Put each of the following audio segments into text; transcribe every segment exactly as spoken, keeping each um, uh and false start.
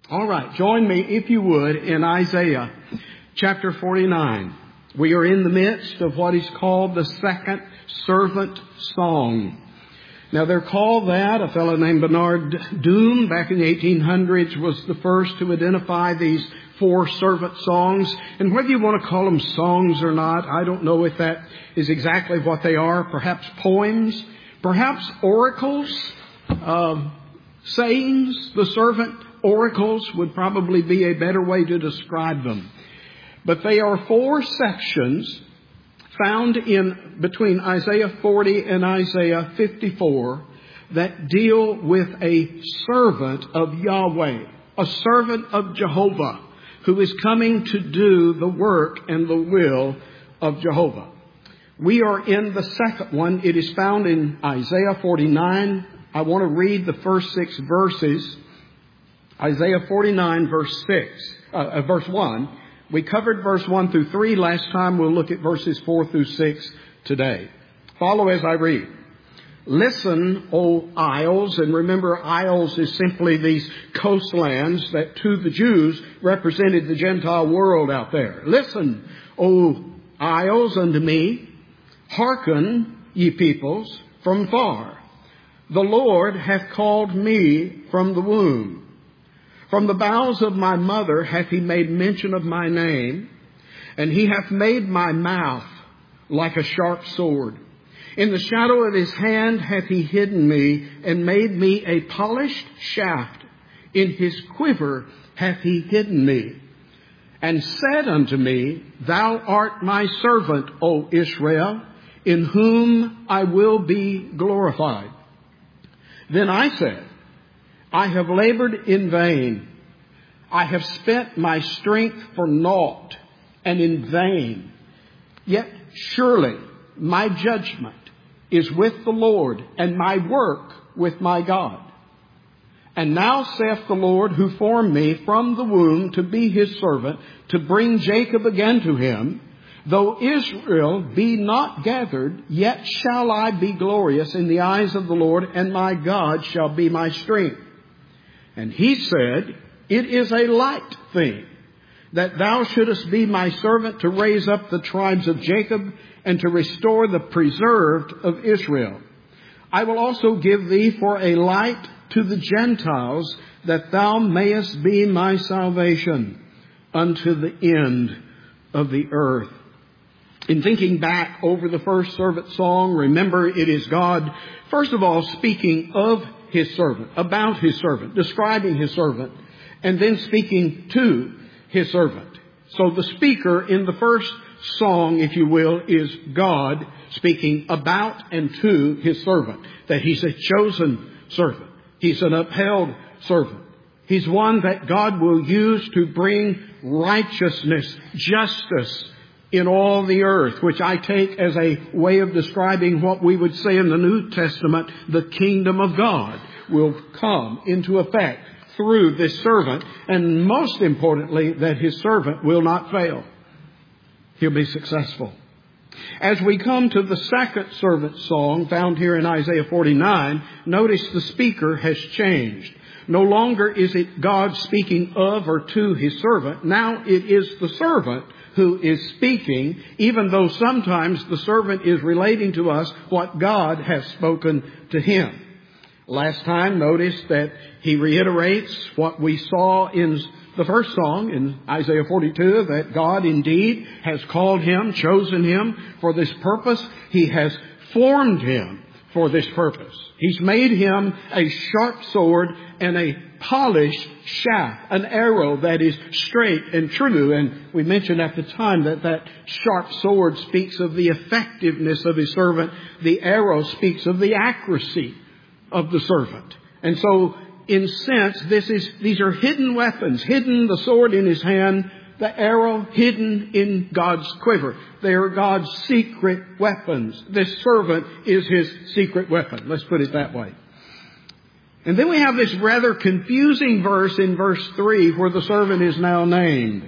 All right, join me, if you would, in Isaiah chapter forty-nine. We are in the midst of what is called the second servant song. Now, they're called that. A fellow named Bernard Doom back in the eighteen hundreds was the first to identify these four servant songs. And whether you want to call them songs or not, I don't know if that is exactly what they are. Perhaps poems, perhaps oracles, uh, sayings. The servant oracles would probably be a better way to describe them. But they are four sections found in between Isaiah forty and Isaiah fifty-four that deal with a servant of Yahweh, a servant of Jehovah, who is coming to do the work and the will of Jehovah. We are in the second one. It is found in Isaiah forty-nine. I want to read the first six verses. Isaiah forty-nine, verse six, uh, verse one. We covered verse one through three last time. We'll look at verses four through six today. Follow as I read. Listen, O isles, and remember, isles is simply these coastlands that to the Jews represented the Gentile world out there. Listen, O isles, unto me. Hearken, ye peoples, from far. The Lord hath called me from the womb. From the bowels of my mother hath he made mention of my name, and he hath made my mouth like a sharp sword. In the shadow of his hand hath he hidden me, and made me a polished shaft. In his quiver hath he hidden me, and said unto me, Thou art my servant, O Israel, in whom I will be glorified. Then I said, I have labored in vain. I have spent my strength for naught and in vain. Yet surely my judgment is with the Lord, and my work with my God. And now saith the Lord, who formed me from the womb to be his servant, to bring Jacob again to him. Though Israel be not gathered, yet shall I be glorious in the eyes of the Lord, and my God shall be my strength. And he said, It is a light thing that thou shouldest be my servant to raise up the tribes of Jacob and to restore the preserved of Israel. I will also give thee for a light to the Gentiles, that thou mayest be my salvation unto the end of the earth. In thinking back over the first servant song, remember it is God, first of all, speaking of his servant, about his servant, describing his servant, and then speaking to his servant. So the speaker in the first song, if you will, is God speaking about and to his servant, that he's a chosen servant. He's an upheld servant. He's one that God will use to bring righteousness, justice in all the earth, which I take as a way of describing what we would say in the New Testament, the kingdom of God will come into effect through this servant, and most importantly, that his servant will not fail. He'll be successful. As we come to the second servant song found here in Isaiah forty-nine, notice the speaker has changed. No longer is it God speaking of or to his servant. Now it is the servant who is speaking, even though sometimes the servant is relating to us what God has spoken to him. Last time, notice that he reiterates what we saw in the first song in Isaiah forty-two, that God indeed has called him, chosen him for this purpose. He has formed him for this purpose. He's made him a sharp sword and a polished shaft, an arrow that is straight and true. And we mentioned at the time that that sharp sword speaks of the effectiveness of his servant. The arrow speaks of the accuracy of the servant. And so, in sense, this is these are hidden weapons. Hidden, the sword in his hand, the arrow hidden in God's quiver. They are God's secret weapons. This servant is his secret weapon. Let's put it that way. And then we have this rather confusing verse in verse three where the servant is now named.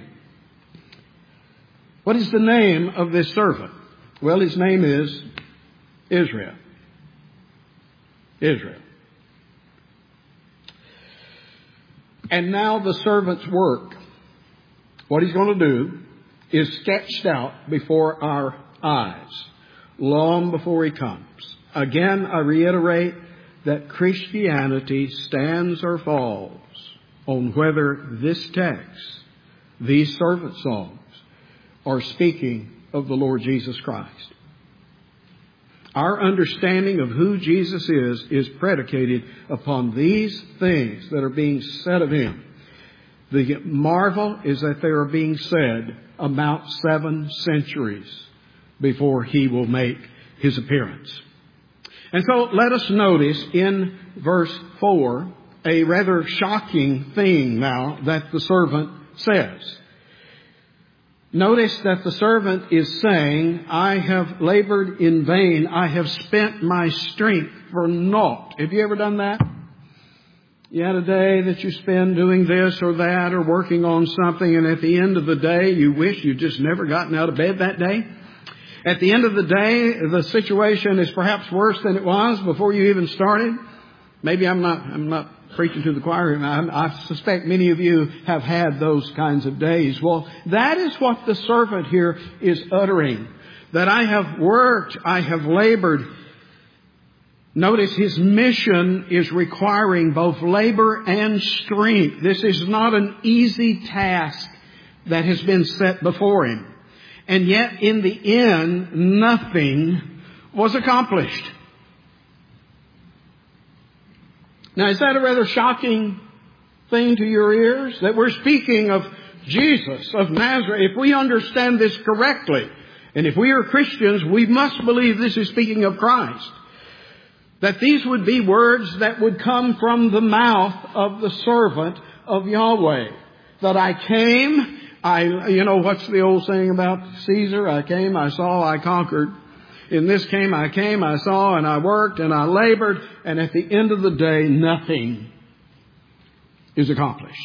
What is the name of this servant? Well, his name is Israel. Israel. And now the servant's work, what he's going to do, is sketched out before our eyes, long before he comes. Again, I reiterate that Christianity stands or falls on whether this text, these servant songs, are speaking of the Lord Jesus Christ. Our understanding of who Jesus is is predicated upon these things that are being said of Him. The marvel is that they are being said about seven centuries before He will make His appearance. And so let us notice in verse four a rather shocking thing now that the servant says. Notice that the servant is saying, I have labored in vain. I have spent my strength for naught. Have you ever done that? You had a day that you spend doing this or that or working on something, and at the end of the day, you wish you'd just never gotten out of bed that day. At the end of the day, the situation is perhaps worse than it was before you even started. Maybe I'm not, I'm not preaching to the choir, and I, I suspect many of you have had those kinds of days. Well, that is what the servant here is uttering. That I have worked, I have labored. Notice his mission is requiring both labor and strength. This is not an easy task that has been set before him. And yet, in the end, nothing was accomplished. Now, is that a rather shocking thing to your ears? That we're speaking of Jesus of Nazareth. If we understand this correctly, and if we are Christians, we must believe this is speaking of Christ. That these would be words that would come from the mouth of the servant of Yahweh. That I came, I, you know, what's the old saying about Caesar? I came, I saw, I conquered. In this came, I came, I saw, and I worked, and I labored, and at the end of the day, nothing is accomplished.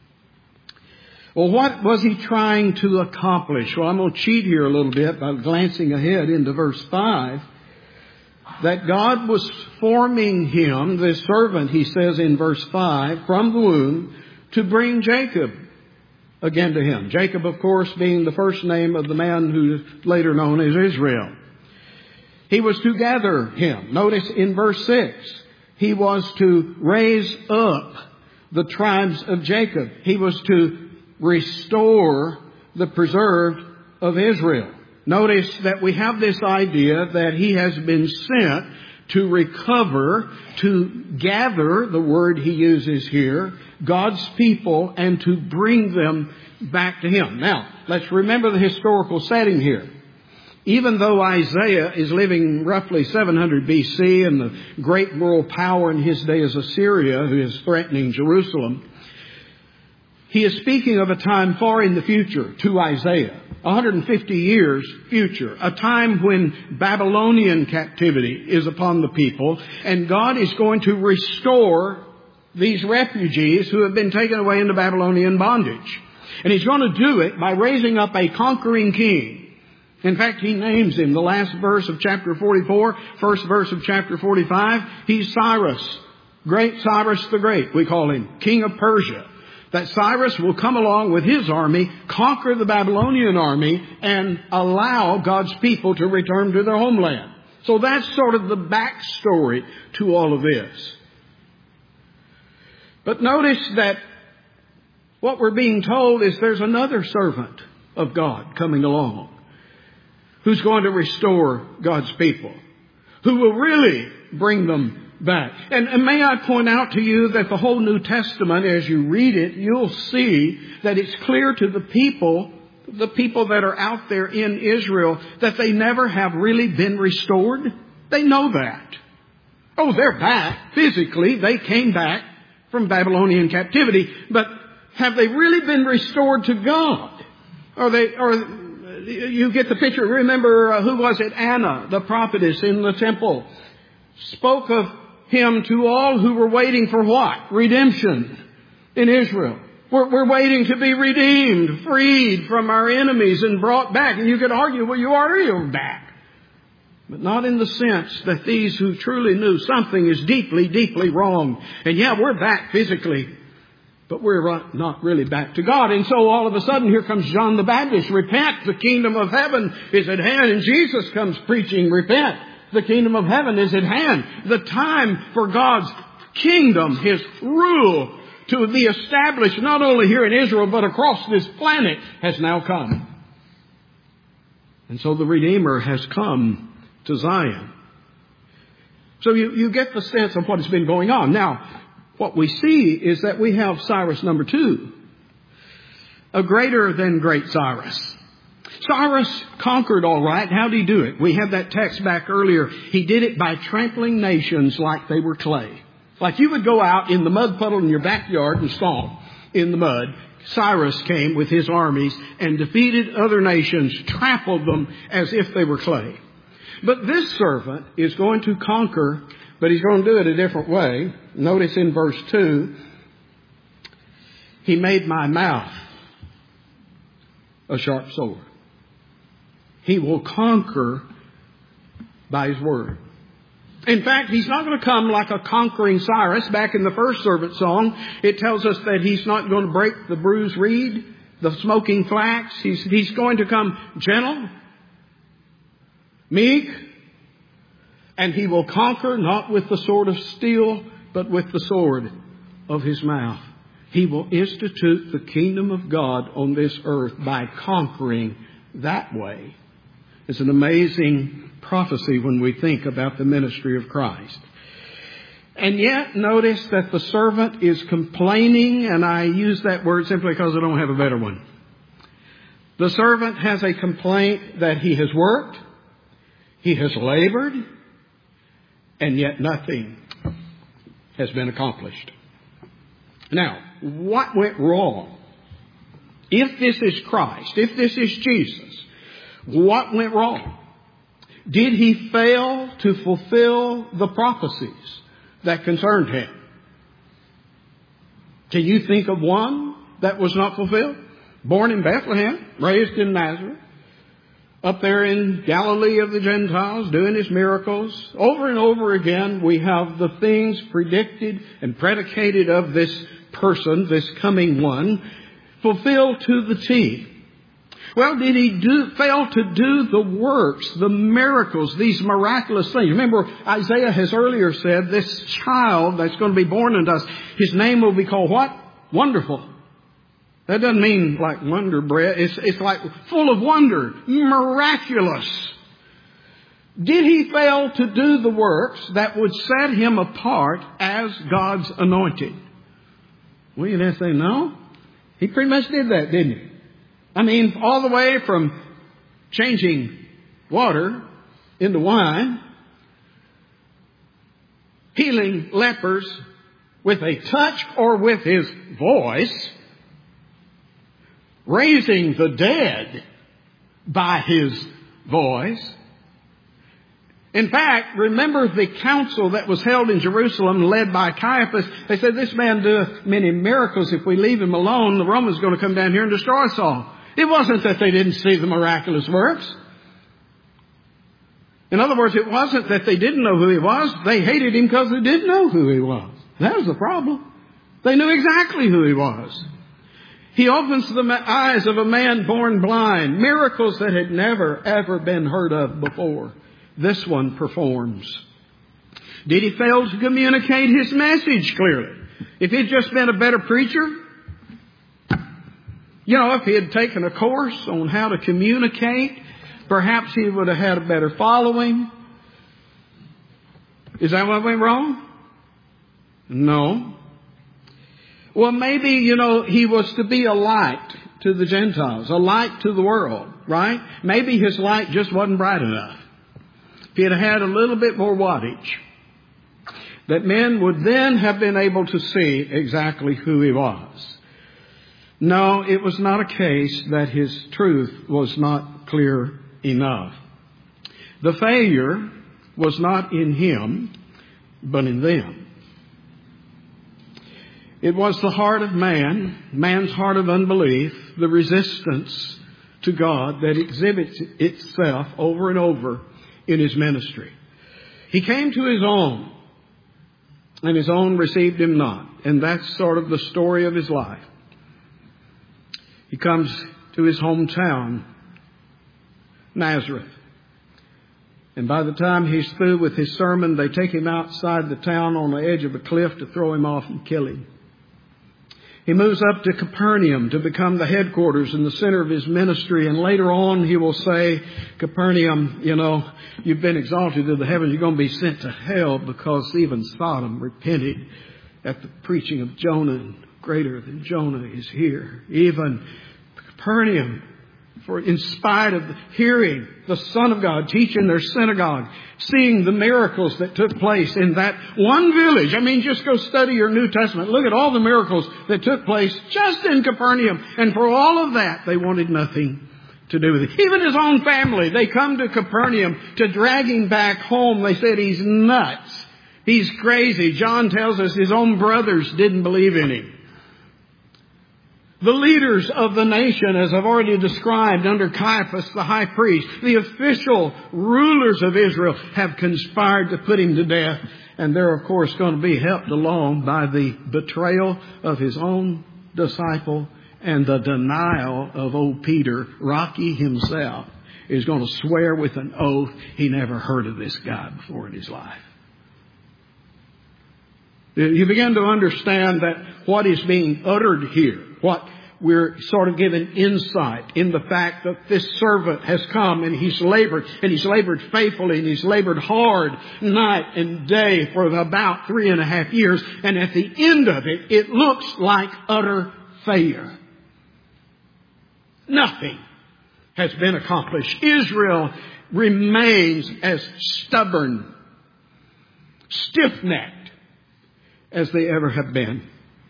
Well, what was he trying to accomplish? Well, I'm going to cheat here a little bit by glancing ahead into verse five. That God was forming him, this servant, he says in verse five, from the womb to bring Jacob again to him. Jacob, of course, being the first name of the man who is later known as Israel. He was to gather him. Notice in verse six, he was to raise up the tribes of Jacob. He was to restore the preserved of Israel. Notice that we have this idea that he has been sent to recover, to gather, the word he uses here, God's people, and to bring them back to him. Now, let's remember the historical setting here. Even though Isaiah is living roughly seven hundred B C and the great world power in his day is Assyria, who is threatening Jerusalem, he is speaking of a time far in the future to Isaiah, one hundred fifty years future, a time when Babylonian captivity is upon the people, and God is going to restore these refugees who have been taken away into Babylonian bondage. And he's going to do it by raising up a conquering king. In fact, he names him, the last verse of chapter forty-four, first verse of chapter forty-five. He's Cyrus, Great Cyrus the Great, we call him, King of Persia. That Cyrus will come along with his army, conquer the Babylonian army, and allow God's people to return to their homeland. So that's sort of the backstory to all of this. But notice that what we're being told is there's another servant of God coming along who's going to restore God's people, who will really bring them back. And, and may I point out to you that the whole New Testament, as you read it, you'll see that it's clear to the people, the people that are out there in Israel, that they never have really been restored. They know that. Oh, they're back physically. They came back from Babylonian captivity. But have they really been restored to God? Are they, are, you get the picture. Remember, uh, who was it? Anna, the prophetess in the temple, spoke of him to all who were waiting for what? Redemption in Israel. We're, we're waiting to be redeemed, freed from our enemies and brought back. And you could argue, well, you already are back. But not in the sense that these who truly knew something is deeply, deeply wrong. And yeah, we're back physically. But we're not really back to God. And so all of a sudden, here comes John the Baptist. Repent, the kingdom of heaven is at hand. And Jesus comes preaching, repent, the kingdom of heaven is at hand. The time for God's kingdom, His rule, to be established not only here in Israel, but across this planet has now come. And so the Redeemer has come to Zion. So you, you get the sense of what has been going on. Now, what we see is that we have Cyrus number two, a greater than great Cyrus. Cyrus conquered all right. How did he do it? We had that text back earlier. He did it by trampling nations like they were clay. Like you would go out in the mud puddle in your backyard and stomp in the mud. Cyrus came with his armies and defeated other nations, trampled them as if they were clay. But this servant is going to conquer, but he's going to do it a different way. Notice in verse two, he made my mouth a sharp sword. He will conquer by his word. In fact, he's not going to come like a conquering Cyrus. Back in the first servant song, it tells us that he's not going to break the bruised reed, the smoking flax. He's, he's going to come gentle, meek, and he will conquer not with the sword of steel, but with the sword of his mouth. He will institute the kingdom of God on this earth by conquering that way. It's an amazing prophecy when we think about the ministry of Christ. And yet, notice that the servant is complaining, and I use that word simply because I don't have a better one. The servant has a complaint that he has worked, he has labored, and yet nothing has been accomplished. Now, what went wrong? If this is Christ, if this is Jesus, what went wrong? Did he fail to fulfill the prophecies that concerned him? Can you think of one that was not fulfilled? Born in Bethlehem, raised in Nazareth, up there in Galilee of the Gentiles, doing his miracles. Over and over again, we have the things predicted and predicated of this person, this coming one, fulfilled to the T. Well, did he do, fail to do the works, the miracles, these miraculous things? Remember, Isaiah has earlier said, this child that's going to be born unto us, his name will be called what? Wonderful. That doesn't mean like wonder bread. It's, it's like full of wonder, miraculous. Did he fail to do the works that would set him apart as God's anointed? Well, you'd have to say, no. He pretty much did that, didn't he? I mean, all the way from changing water into wine, healing lepers with a touch or with his voice, raising the dead by his voice. In fact, remember the council that was held in Jerusalem led by Caiaphas. They said, this man doeth many miracles. If we leave him alone, the Romans are going to come down here and destroy us all. It wasn't that they didn't see the miraculous works. In other words, it wasn't that they didn't know who he was. They hated him because they didn't know who he was. That was the problem. They knew exactly who he was. He opens the eyes of a man born blind. Miracles that had never, ever been heard of before. This one performs. Did he fail to communicate his message clearly? If he'd just been a better preacher, you know, if he had taken a course on how to communicate, perhaps he would have had a better following. Is that what went wrong? No. Well, maybe, you know, he was to be a light to the Gentiles, a light to the world, right? Maybe his light just wasn't bright enough. If he had had a little bit more wattage, that men would then have been able to see exactly who he was. No, it was not a case that his truth was not clear enough. The failure was not in him, but in them. It was the heart of man, man's heart of unbelief, the resistance to God that exhibits itself over and over in his ministry. He came to his own, and his own received him not. And that's sort of the story of his life. He comes to his hometown, Nazareth. And by the time he's through with his sermon, they take him outside the town on the edge of a cliff to throw him off and kill him. He moves up to Capernaum to become the headquarters and the center of his ministry. And later on he will say, Capernaum, you know, you've been exalted to the heavens. You're going to be sent to hell because even Sodom repented at the preaching of Jonah. And greater than Jonah is here. Even Capernaum, for in spite of hearing the Son of God teach in their synagogue, seeing the miracles that took place in that one village. I mean, just go study your New Testament. Look at all the miracles that took place just in Capernaum. And for all of that, they wanted nothing to do with it. Even his own family, they come to Capernaum to drag him back home. They said he's nuts. He's crazy. John tells us his own brothers didn't believe in him. The leaders of the nation, as I've already described, under Caiaphas, the high priest, the official rulers of Israel have conspired to put him to death. And they're, of course, going to be helped along by the betrayal of his own disciple and the denial of old Peter. Rocky himself is going to swear with an oath he never heard of this guy before in his life. You begin to understand that what is being uttered here, what we're sort of given insight in the fact that this servant has come and he's labored, and he's labored faithfully, and he's labored hard night and day for about three and a half years. And at the end of it, it looks like utter failure. Nothing has been accomplished. Israel remains as stubborn, stiff-necked as they ever have been.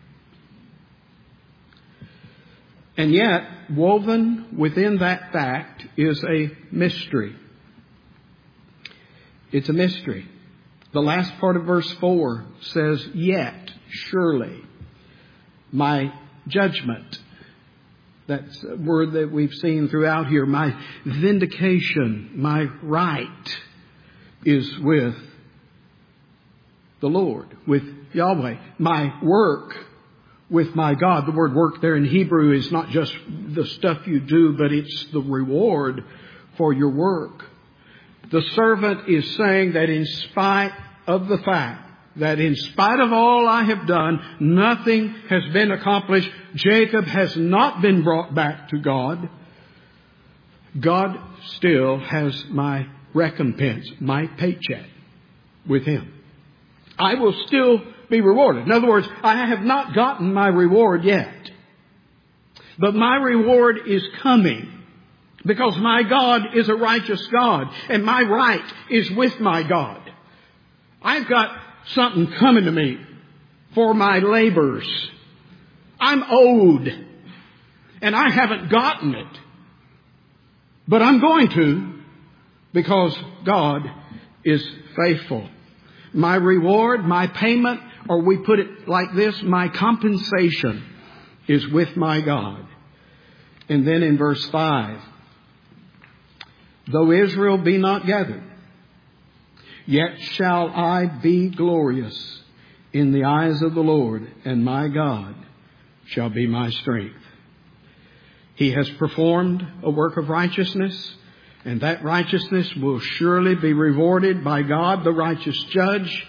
And yet, woven within that fact is a mystery. It's a mystery. The last part of verse four says, yet, surely, my judgment. That's a word that we've seen throughout here. My vindication, my right is with the Lord, with Yahweh. My work with my God. The word work there in Hebrew is not just the stuff you do, but it's the reward for your work. The servant is saying that in spite of the fact that in spite of all I have done, nothing has been accomplished. Jacob has not been brought back to God. God still has my recompense, my paycheck with Him. I will still be rewarded. In other words, I have not gotten my reward yet. But my reward is coming. Because my God is a righteous God. And my right is with my God. I've got something coming to me for my labors. I'm owed. And I haven't gotten it. But I'm going to, because God is faithful. My reward, my payment, or we put it like this, my compensation is with my God. And then in verse five, though Israel be not gathered, yet shall I be glorious in the eyes of the Lord, and my God shall be my strength. He has performed a work of righteousness, and that righteousness will surely be rewarded by God, the righteous judge.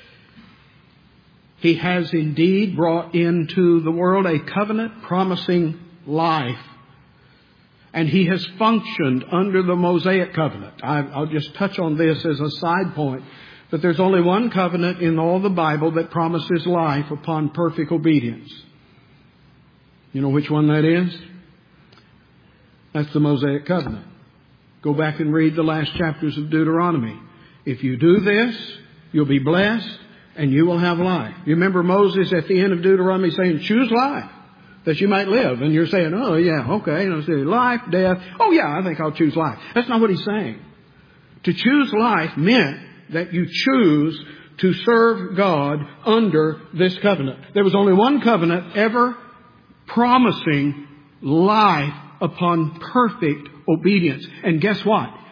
He has indeed brought into the world a covenant promising life. And He has functioned under the Mosaic covenant. I'll just touch on this as a side point. But there's only one covenant in all the Bible that promises life upon perfect obedience. You know which one that is? That's the Mosaic covenant. Go back and read the last chapters of Deuteronomy. If you do this, you'll be blessed and you will have life. You remember Moses at the end of Deuteronomy saying, choose life that you might live. And you're saying, oh yeah, okay. And I say, life, death. Oh yeah, I think I'll choose life. That's not what he's saying. To choose life meant that you choose to serve God under this covenant. There was only one covenant ever promising life upon perfect obedience. And guess what?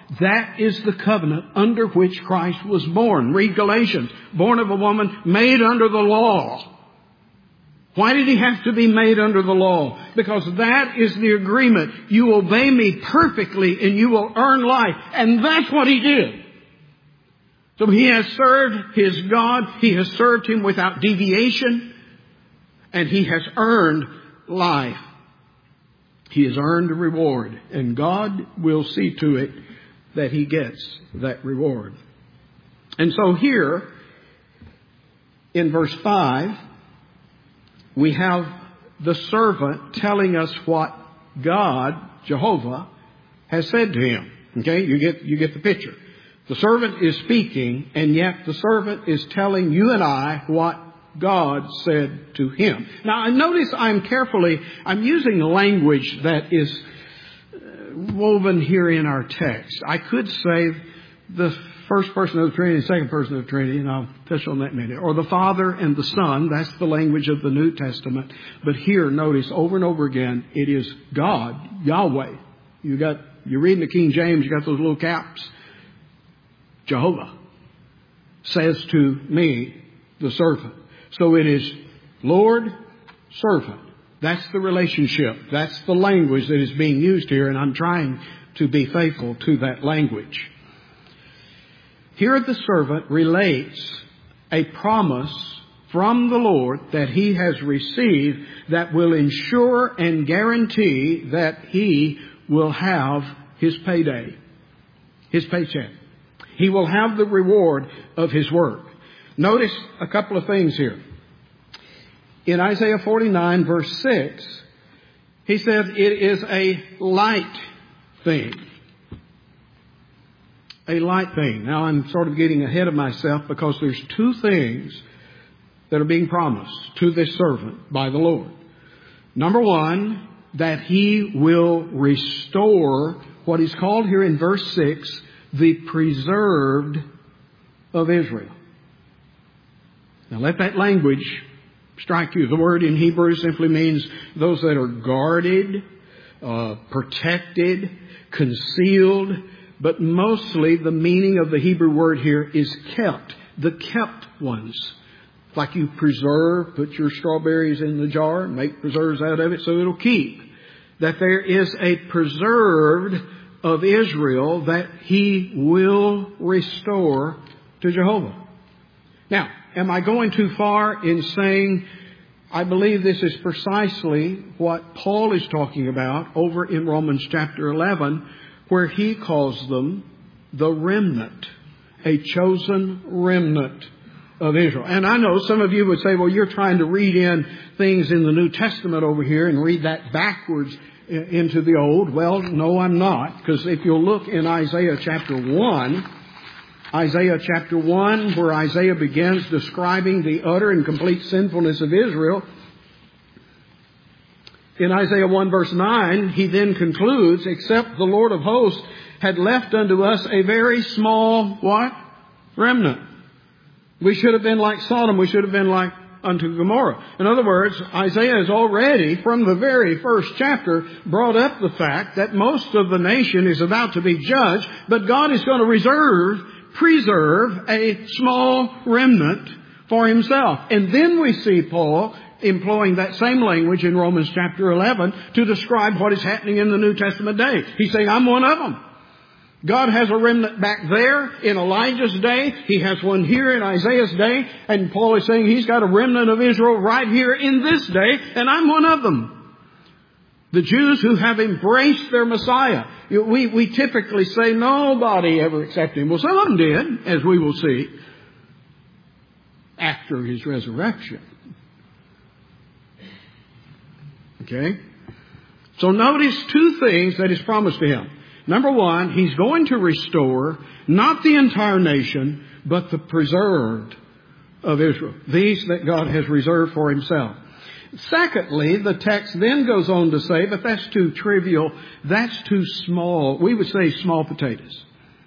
That is the covenant under which Christ was born. Read Galatians. Born of a woman, made under the law. Why did he have to be made under the law? Because that is the agreement. You obey me perfectly and you will earn life. And that's what he did. So he has served his God. He has served him without deviation. And he has earned life. He has earned a reward. And God will see to it that he gets that reward. And so here, in verse five, we have the servant telling us what God, Jehovah, has said to him. Okay, you get, you get the picture. The servant is speaking, and yet the servant is telling you and I what God said to him. Now, notice I'm carefully, I'm using language that is woven here in our text. I could say the first person of the Trinity, the second person of the Trinity, and I'll touch on that in a minute. Or the Father and the Son. That's the language of the New Testament. But here, notice over and over again, it is God, Yahweh. You got, you're reading the King James, you got those little caps. Jehovah says to me, the servant. So it is Lord, servant. That's the relationship. That's the language that is being used here, and I'm trying to be faithful to that language. Here the servant relates a promise from the Lord that he has received that will ensure and guarantee that he will have his payday, his paycheck. He will have the reward of his work. Notice a couple of things here. In Isaiah forty-nine, verse six, he says it is a light thing. A light thing. Now I'm sort of getting ahead of myself because there's two things that are being promised to this servant by the Lord. Number one, that he will restore what is called here in verse six, the preserved of Israel. Now let that language strike you. The word in Hebrew simply means those that are guarded, uh, protected, concealed. But mostly the meaning of the Hebrew word here is kept. The kept ones. Like you preserve, put your strawberries in the jar and make preserves out of it so it'll keep. That there is a preserved of Israel that he will restore to Jehovah. Now, am I going too far in saying I believe this is precisely what Paul is talking about over in Romans chapter eleven, where he calls them the remnant, a chosen remnant of Israel. And I know some of you would say, well, you're trying to read in things in the New Testament over here and read that backwards into the Old. Well, no, I'm not. Because if you'll look in Isaiah chapter one, Isaiah chapter one, where Isaiah begins describing the utter and complete sinfulness of Israel, in Isaiah one verse nine, he then concludes, except the Lord of hosts had left unto us a very small, what? Remnant. We should have been like Sodom. We should have been like unto Gomorrah. In other words, Isaiah has already, from the very first chapter, brought up the fact that most of the nation is about to be judged, but God is going to reserve, preserve a small remnant for himself. And then we see Paul employing that same language in Romans chapter eleven to describe what is happening in the New Testament day. He's saying, I'm one of them. God has a remnant back there in Elijah's day. He has one here in Isaiah's day. And Paul is saying he's got a remnant of Israel right here in this day. And I'm one of them. The Jews who have embraced their Messiah. We, we typically say nobody ever accepted him. Well, some of them did, as we will see, after his resurrection. Okay? So notice two things that is promised to him. Number one, he's going to restore not the entire nation, but the preserved of Israel. These that God has reserved for himself. Secondly, the text then goes on to say, but that's too trivial, that's too small. We would say small potatoes.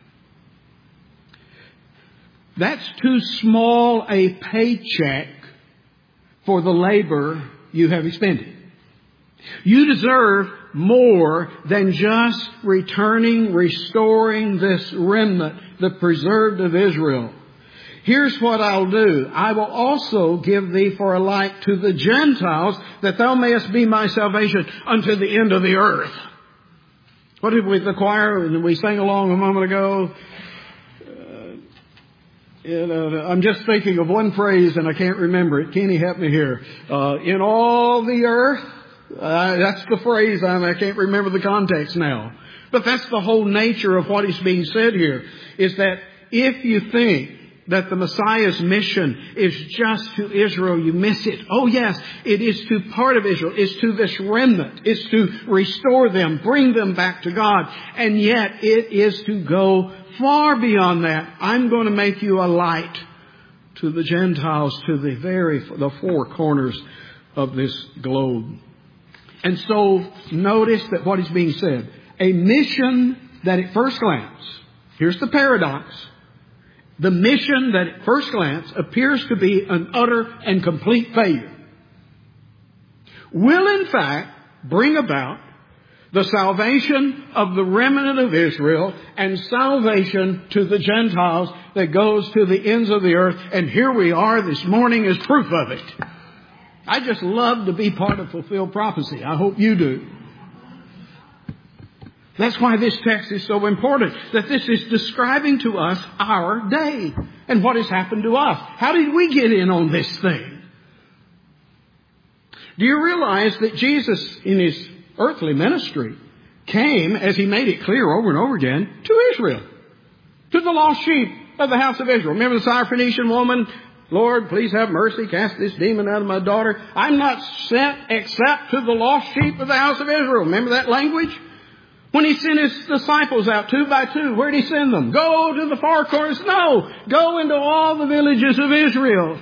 That's too small a paycheck for the labor you have expended. You deserve more than just returning, restoring this remnant, the preserved of Israel. Here's what I'll do. I will also give thee for a light to the Gentiles, that thou mayest be my salvation unto the end of the earth. What did we, the choir, we sang along a moment ago? Uh, you know, I'm just thinking of one phrase and I can't remember it. Kenny, help me here. Uh, in all the earth. Uh, that's the phrase. I, I can't remember the context now. But that's the whole nature of what is being said here, is that if you think that the Messiah's mission is just to Israel, you miss it. Oh yes, it is to part of Israel. It's to this remnant. It's to restore them, bring them back to God. And yet it is to go far beyond that. I'm going to make you a light to the Gentiles, to the very, the four corners of this globe. And so notice that what is being said, a mission that at first glance, here's the paradox, the mission that at first glance appears to be an utter and complete failure, will in fact bring about the salvation of the remnant of Israel and salvation to the Gentiles that goes to the ends of the earth. And here we are this morning as proof of it. I just love to be part of fulfilled prophecy. I hope you do. That's why this text is so important, that this is describing to us our day and what has happened to us. How did we get in on this thing? Do you realize that Jesus in His earthly ministry came, as He made it clear over and over again, to Israel, to the lost sheep of the house of Israel? Remember the Syrophoenician woman? Lord, please have mercy, cast this demon out of my daughter. I'm not sent except to the lost sheep of the house of Israel. Remember that language? When He sent His disciples out two by two, where did He send them? Go to the far corners? No. Go into all the villages of Israel.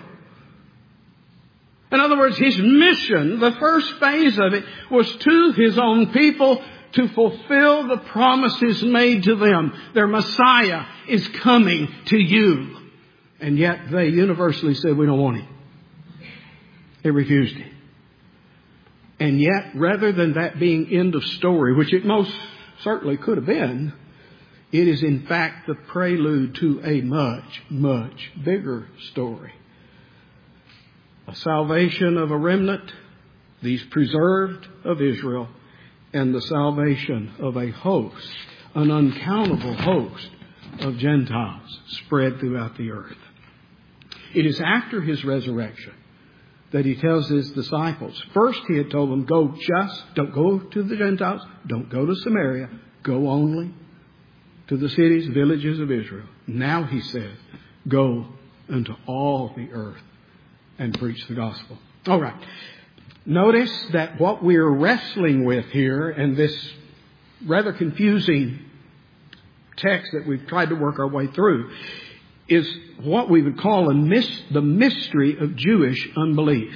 In other words, His mission, the first phase of it, was to His own people to fulfill the promises made to them. Their Messiah is coming to you. And yet they universally said, we don't want Him. They refused Him. And yet, rather than that being end of story, which it most certainly could have been, it is in fact the prelude to a much, much bigger story. A salvation of a remnant, these preserved of Israel, and the salvation of a host, an uncountable host of Gentiles spread throughout the earth. It is after His resurrection that He tells His disciples. First He had told them, go just, don't go to the Gentiles, don't go to Samaria, go only to the cities, villages of Israel. Now He said, go unto all the earth and preach the gospel. All right. Notice that what we are wrestling with here, and this rather confusing text that we've tried to work our way through, is what we would call a mis- the mystery of Jewish unbelief.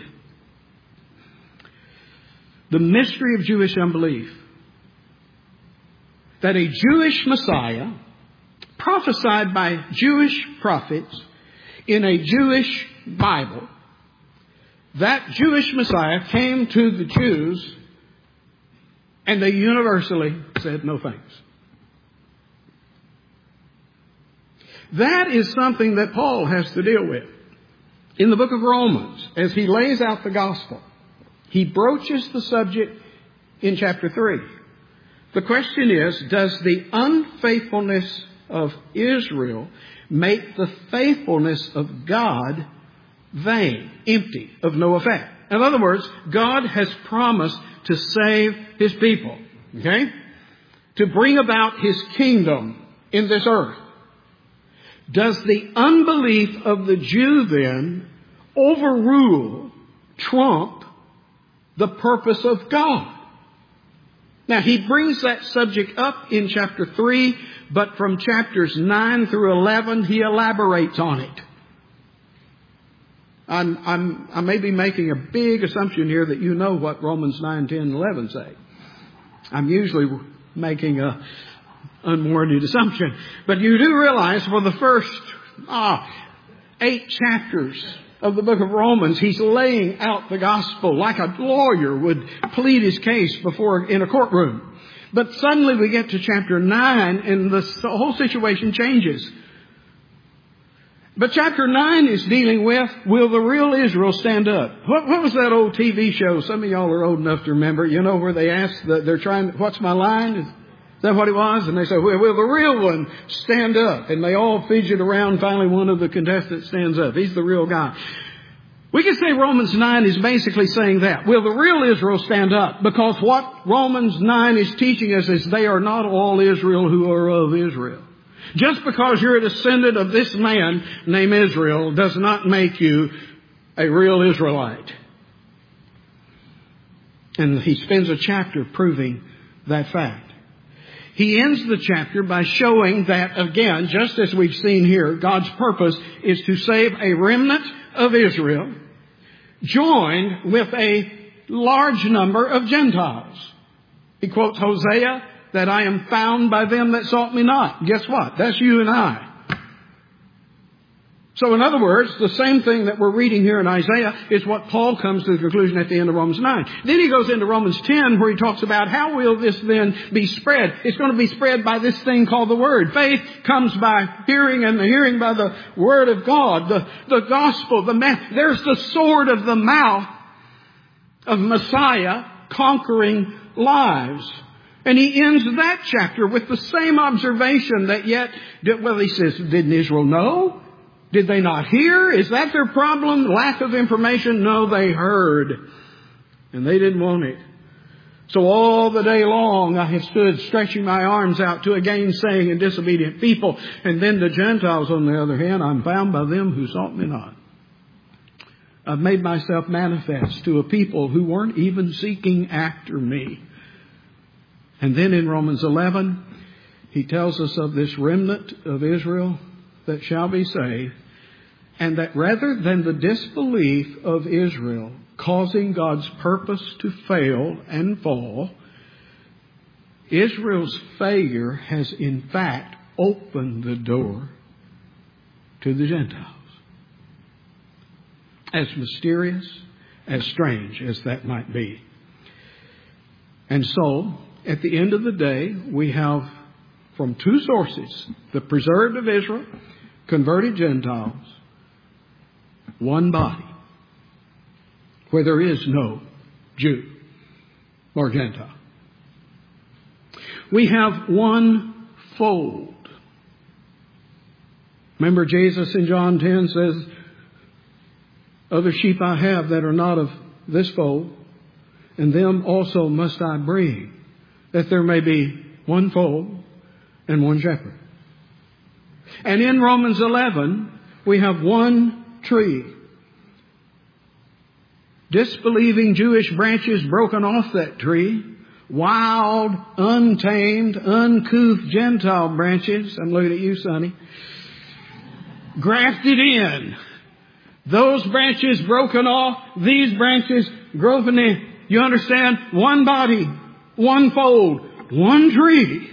The mystery of Jewish unbelief. That a Jewish Messiah, prophesied by Jewish prophets in a Jewish Bible, that Jewish Messiah came to the Jews and they universally said no thanks. That is something that Paul has to deal with. In the book of Romans, as he lays out the gospel, he broaches the subject in chapter three. The question is, does the unfaithfulness of Israel make the faithfulness of God vain, empty, of no effect? In other words, God has promised to save His people, okay? To bring about His kingdom in this earth. Does the unbelief of the Jew then overrule, trump the purpose of God? Now, he brings that subject up in chapter three, but from chapters nine through eleven, he elaborates on it. I'm, I'm, I may be making a big assumption here that you know what Romans nine, ten, and eleven say. I'm usually making a unwarranted assumption. But you do realize for the first ah, eight chapters of the book of Romans, he's laying out the gospel like a lawyer would plead his case before in a courtroom. But suddenly we get to chapter nine and the whole situation changes. But chapter nine is dealing with, will the real Israel stand up? What, what was that old T V show? Some of y'all are old enough to remember, you know, where they ask, the, they're trying, what's my line? Is that what it was? And they say, well, will the real one stand up? And they all fidget around. Finally, one of the contestants stands up. He's the real guy. We can say Romans nine is basically saying that. Will the real Israel stand up? Because what Romans nine is teaching us is they are not all Israel who are of Israel. Just because you're a descendant of this man named Israel does not make you a real Israelite. And he spends a chapter proving that fact. He ends the chapter by showing that, again, just as we've seen here, God's purpose is to save a remnant of Israel joined with a large number of Gentiles. He quotes Hosea, that I am found by them that sought me not. Guess what? That's you and I. So in other words, the same thing that we're reading here in Isaiah is what Paul comes to the conclusion at the end of Romans nine. Then he goes into Romans ten where he talks about how will this then be spread. It's going to be spread by this thing called the Word. Faith comes by hearing and the hearing by the Word of God. The, the gospel, the man, there's the sword of the mouth of Messiah conquering lives. And he ends that chapter with the same observation that yet, well, he says, didn't Israel know? Did they not hear? Is that their problem? Lack of information? No, they heard. And they didn't want it. So all the day long I have stood stretching my arms out to a gainsaying and disobedient people. And then the Gentiles, on the other hand, I'm found by them who sought me not. I've made myself manifest to a people who weren't even seeking after me. And then in Romans eleven, he tells us of this remnant of Israel that shall be saved, and that rather than the disbelief of Israel causing God's purpose to fail and fall, Israel's failure has in fact opened the door to the Gentiles. As mysterious, as strange as that might be. And so, at the end of the day, we have from two sources, the preserved of Israel, converted Gentiles, one body, where there is no Jew or Gentile. We have one fold. Remember Jesus in John ten says, other sheep I have that are not of this fold, and them also must I bring, that there may be one fold and one shepherd. And in Romans eleven, we have one tree. Disbelieving Jewish branches broken off that tree. Wild, untamed, uncouth Gentile branches. I'm looking at you, Sonny. Grafted in. Those branches broken off. These branches growing in. You understand? One body. One fold. One tree.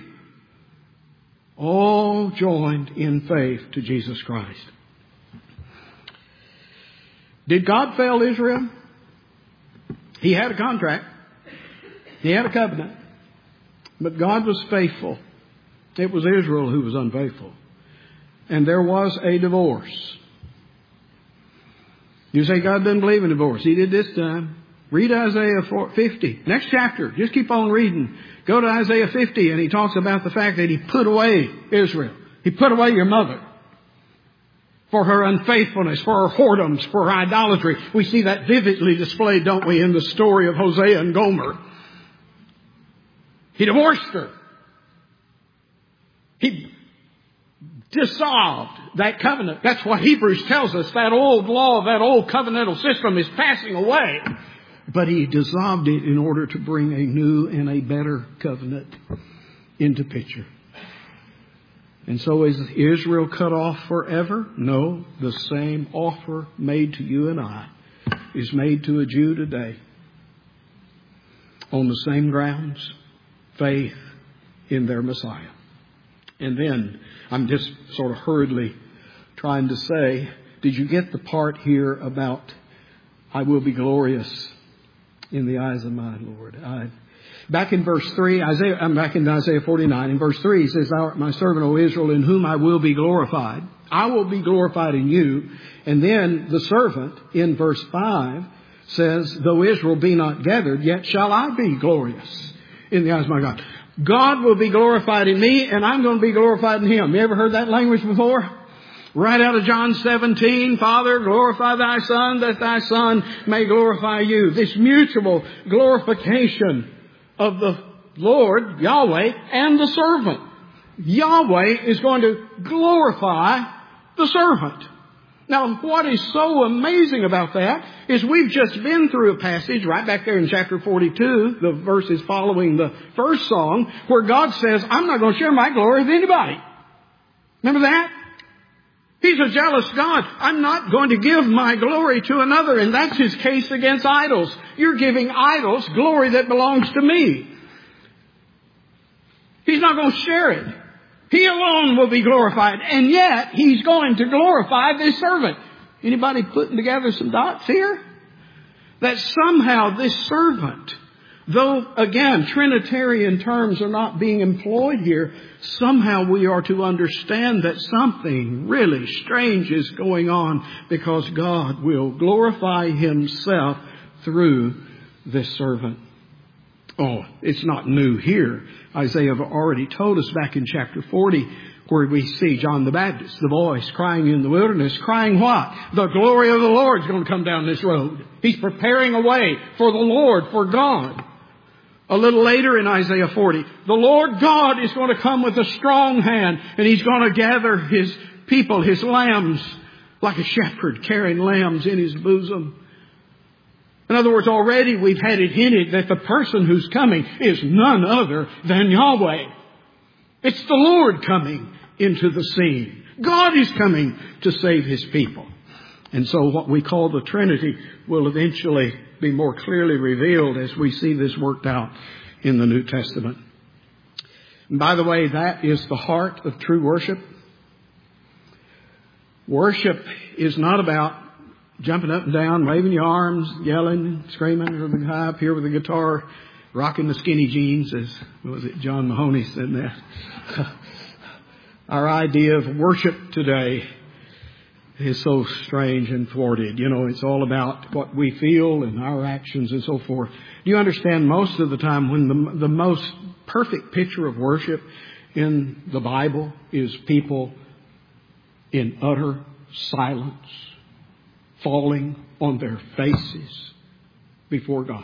All joined in faith to Jesus Christ. Did God fail Israel? He had a contract. He had a covenant. But God was faithful. It was Israel who was unfaithful. And there was a divorce. You say God doesn't believe in divorce. He did this time. Read Isaiah fifty. Next chapter. Just keep on reading. Go to Isaiah fifty and he talks about the fact that he put away Israel. He put away your mother. For her unfaithfulness, for her whoredoms, for her idolatry. We see that vividly displayed, don't we, in the story of Hosea and Gomer. He divorced her. He dissolved that covenant. That's what Hebrews tells us. That old law, that old covenantal system is passing away. But he dissolved it in order to bring a new and a better covenant into picture. And so is Israel cut off forever? No. The same offer made to you and I is made to a Jew today. On the same grounds. Faith in their Messiah. And then, I'm just sort of hurriedly trying to say, Did you get the part here about I will be glorious in the eyes of my Lord? I, back in verse three, Isaiah, I'm back in Isaiah forty-nine. In verse three, he says, Thou art my servant, O Israel, in whom I will be glorified. I will be glorified in you. And then the servant in verse five says, Though Israel be not gathered, yet shall I be glorious in the eyes of my God. God will be glorified in me, and I'm going to be glorified in Him. You ever heard that language before? Right out of John seventeen, Father, glorify thy Son, that thy Son may glorify you. This mutual glorification of the Lord, Yahweh, and the servant. Yahweh is going to glorify the servant. Now, what is so amazing about that is we've just been through a passage right back there in chapter forty-two, the verses following the first song, where God says, I'm not going to share my glory with anybody. Remember that? He's a jealous God. I'm not going to give my glory to another. And that's His case against idols. You're giving idols glory that belongs to me. He's not going to share it. He alone will be glorified. And yet, He's going to glorify this servant. Anybody putting together some dots here? That somehow this servant, though, again, Trinitarian terms are not being employed here, somehow we are to understand that something really strange is going on because God will glorify Himself through this servant. Oh, it's not new here. Isaiah already told us back in chapter forty where we see John the Baptist, the voice crying in the wilderness, crying what? The glory of the Lord is going to come down this road. He's preparing a way for the Lord, for God. A little later in Isaiah forty, the Lord God is going to come with a strong hand and He's going to gather His people, His lambs, like a shepherd carrying lambs in His bosom. In other words, already we've had it hinted that the person who's coming is none other than Yahweh. It's the Lord coming into the scene. God is coming to save His people. And so what we call the Trinity will eventually be more clearly revealed as we see this worked out in the New Testament. And by the way, that is the heart of true worship. Worship is not about jumping up and down, waving your arms, yelling, screaming, or the guy up here with the guitar, rocking the skinny jeans, as what was it, John Mahoney said that. Our idea of worship today is so strange and thwarted. You know, it's all about what we feel and our actions and so forth. Do you understand most of the time when the, the most perfect picture of worship in the Bible is people in utter silence, falling on their faces before God.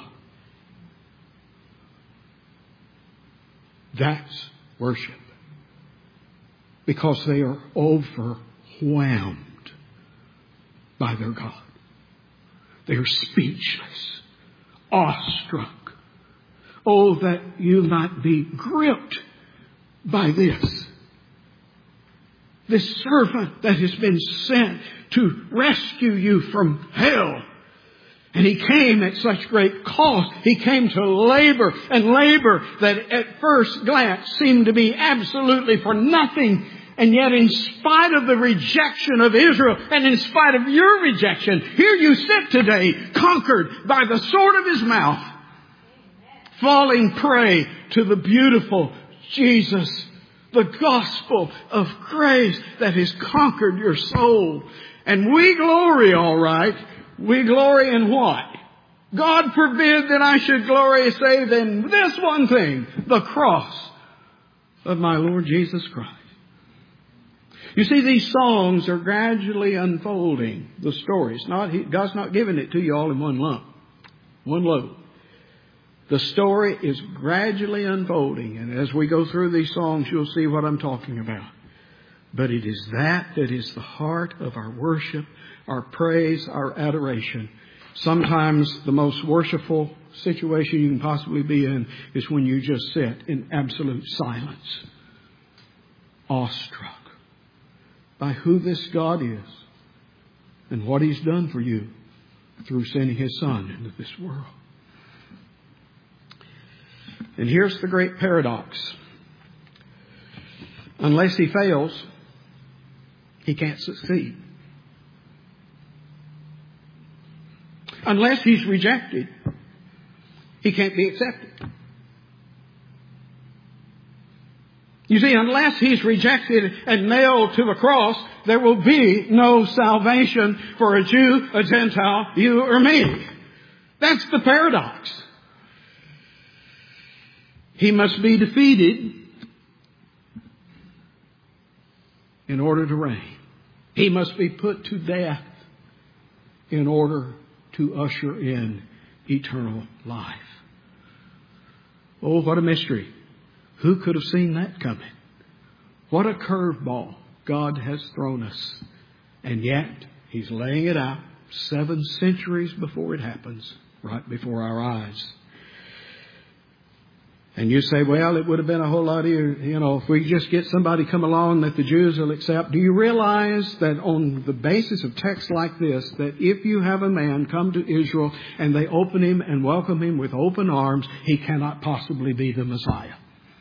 That's worship. Because they are overwhelmed by their God. They are speechless, awestruck. Oh, that you might be gripped by this. This servant that has been sent to rescue you from hell. And He came at such great cost. He came to labor and labor that at first glance seemed to be absolutely for nothing. And yet in spite of the rejection of Israel and in spite of your rejection, here you sit today conquered by the sword of His mouth, falling prey to the beautiful Jesus, the gospel of grace that has conquered your soul. And we glory, all right. We glory in what? God forbid that I should glory save in this one thing, the cross of my Lord Jesus Christ. You see, these songs are gradually unfolding the stories. Not, God's not giving it to you all in one lump, one load. The story is gradually unfolding. And as we go through these songs, you'll see what I'm talking about. But it is that that is the heart of our worship, our praise, our adoration. Sometimes the most worshipful situation you can possibly be in is when you just sit in absolute silence, awestruck by who this God is and what He's done for you through sending His Son into this world. And here's the great paradox. Unless He fails, He can't succeed. Unless he's rejected, he can't be accepted. You see, unless he's rejected and nailed to the cross, there will be no salvation for a Jew, a Gentile, you or me. That's the paradox. He must be defeated in order to reign. He must be put to death in order to usher in eternal life. Oh, what a mystery. Who could have seen that coming? What a curveball God has thrown us. And yet, He's laying it out seven centuries before it happens, right before our eyes. And you say, well, it would have been a whole lot easier, you know, if we just get somebody come along that the Jews will accept. Do you realize that on the basis of texts like this, that if you have a man come to Israel and they open him and welcome him with open arms, he cannot possibly be the Messiah?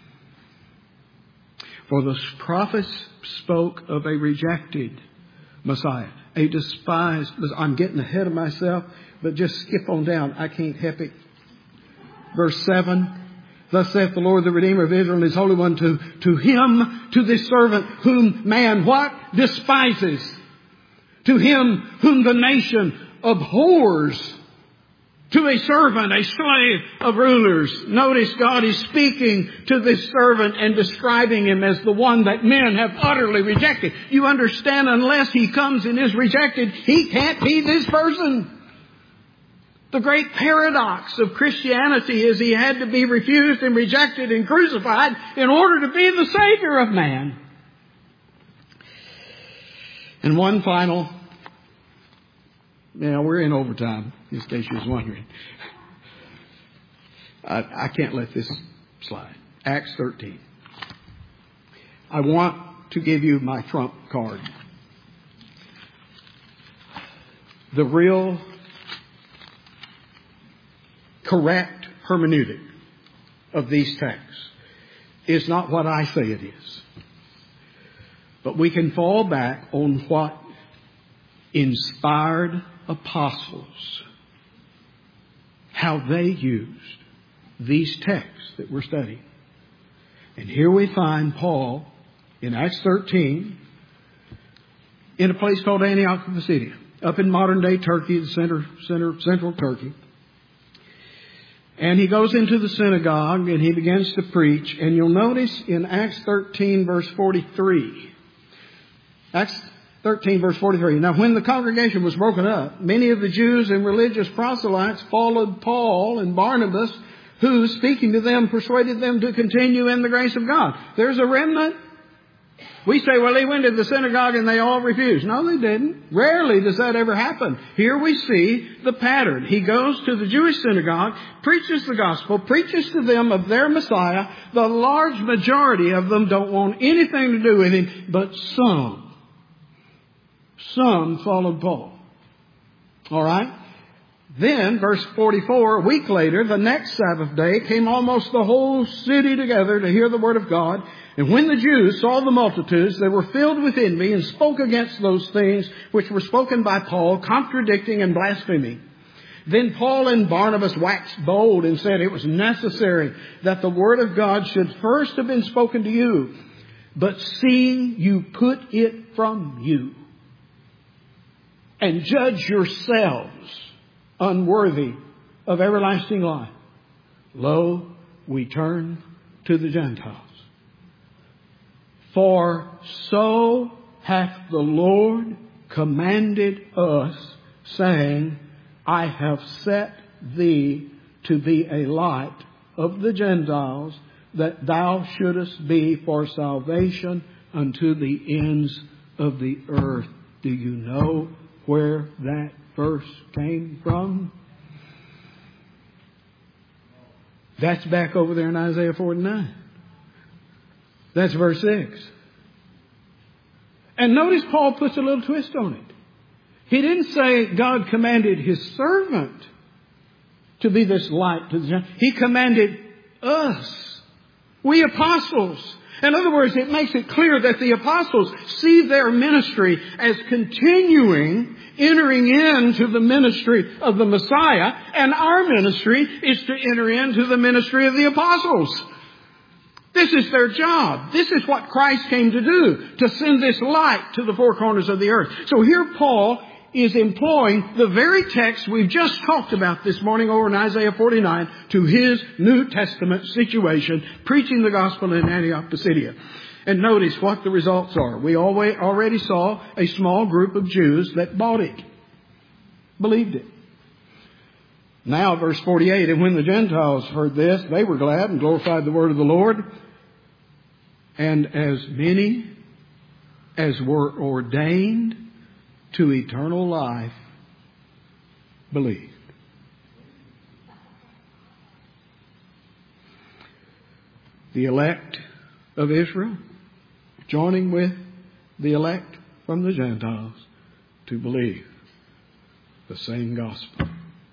For the prophets spoke of a rejected Messiah, a despised. I'm getting ahead of myself, but just skip on down. I can't help it. Verse seven. Thus saith the Lord, the Redeemer of Israel, and His Holy One, to, to him, to this servant, whom man what? Despises. To him whom the nation abhors. To a servant, a slave of rulers. Notice God is speaking to this servant and describing him as the one that men have utterly rejected. You understand, unless he comes and is rejected, he can't be this person. The great paradox of Christianity is he had to be refused and rejected and crucified in order to be the Savior of man. And one final, now we're in overtime, in case you was wondering. I, I can't let this slide. Acts thirteen. I want to give you my trump card. The real correct hermeneutic of these texts is not what I say it is. But we can fall back on what inspired apostles, how they used these texts that we're studying. And here we find Paul in Acts thirteen in a place called Antioch of Pisidia, up in modern day Turkey, the center, center, central Turkey. And he goes into the synagogue and he begins to preach. And you'll notice in Acts thirteen verse forty-three. Acts thirteen verse forty-three. Now when the congregation was broken up, many of the Jews and religious proselytes followed Paul and Barnabas, who, speaking to them, persuaded them to continue in the grace of God. There's a remnant. We say, well, they went to the synagogue and they all refused. No, they didn't. Rarely does that ever happen. Here we see the pattern. He goes to the Jewish synagogue, preaches the gospel, preaches to them of their Messiah. The large majority of them don't want anything to do with him, but some, some followed Paul. All right? Then, verse forty-four, a week later, the next Sabbath day, came almost the whole city together to hear the word of God. And when the Jews saw the multitudes, they were filled with envy and spoke against those things which were spoken by Paul, contradicting and blaspheming. Then Paul and Barnabas waxed bold and said it was necessary that the word of God should first have been spoken to you. But seeing you put it from you, and judge yourselves unworthy of everlasting life, lo, we turn to the Gentiles. For so hath the Lord commanded us, saying, I have set thee to be a light of the Gentiles, that thou shouldest be for salvation unto the ends of the earth. Do you know where that verse came from? That's back over there in Isaiah forty-nine. That's verse six. And notice Paul puts a little twist on it. He didn't say God commanded His servant to be this light to the Gentiles. He commanded us, we apostles. In other words, it makes it clear that the apostles see their ministry as continuing, entering into the ministry of the Messiah, and our ministry is to enter into the ministry of the apostles. This is their job. This is what Christ came to do, to send this light to the four corners of the earth. So here Paul is employing the very text we've just talked about this morning over in Isaiah forty-nine to his New Testament situation, preaching the gospel in Antioch Pisidia. And notice what the results are. We already saw a small group of Jews that bought it, believed it. Now, verse forty-eight, and when the Gentiles heard this, they were glad and glorified the word of the Lord. And as many as were ordained to eternal life believed. The elect of Israel joining with the elect from the Gentiles to believe the same gospel.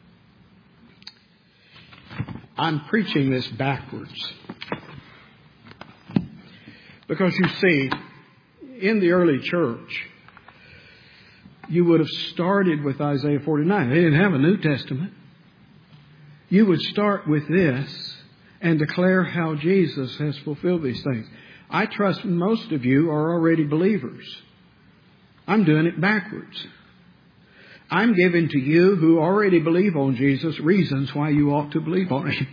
I'm preaching this backwards because you see, in the early church, you would have started with Isaiah forty-nine. They didn't have a New Testament. You would start with this and declare how Jesus has fulfilled these things. I trust most of you are already believers. I'm doing it backwards. I'm giving to you who already believe on Jesus reasons why you ought to believe on Him.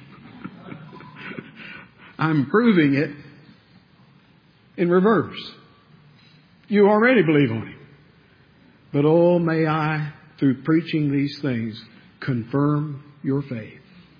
I'm proving it in reverse. You already believe on Him. But oh, may I, through preaching these things, confirm your faith.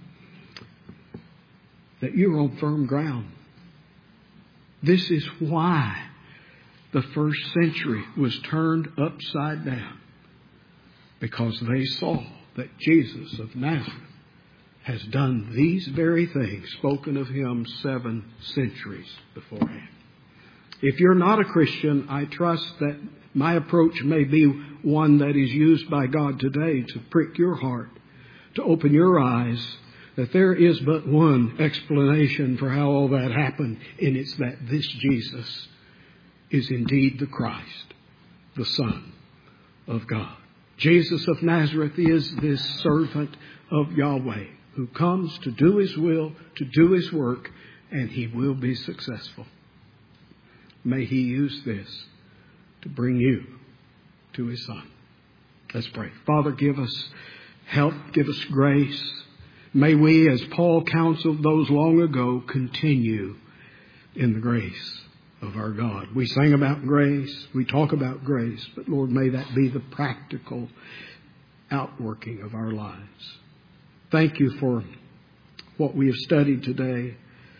That you're on firm ground. This is why the first century was turned upside down. Because they saw that Jesus of Nazareth has done these very things spoken of Him seven centuries beforehand. If you're not a Christian, I trust that my approach may be one that is used by God today to prick your heart, to open your eyes, that there is but one explanation for how all that happened, and it's that this Jesus is indeed the Christ, the Son of God. Jesus of Nazareth is this servant of Yahweh who comes to do His will, to do His work, and He will be successful. May He use this to bring you to His Son. Let's pray. Father, give us help, give us grace. May we, as Paul counseled those long ago, continue in the grace of our God. We sing about grace, we talk about grace, but Lord, may that be the practical outworking of our lives. Thank you for what we have studied today.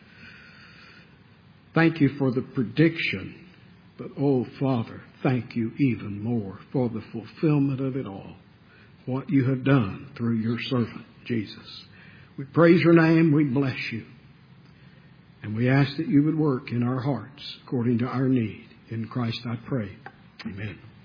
Thank you for the prediction, but oh Father, thank you even more for the fulfillment of it all, what you have done through your servant, Jesus. We praise your name, we bless you. And we ask that you would work in our hearts according to our need. In Christ I pray. Amen.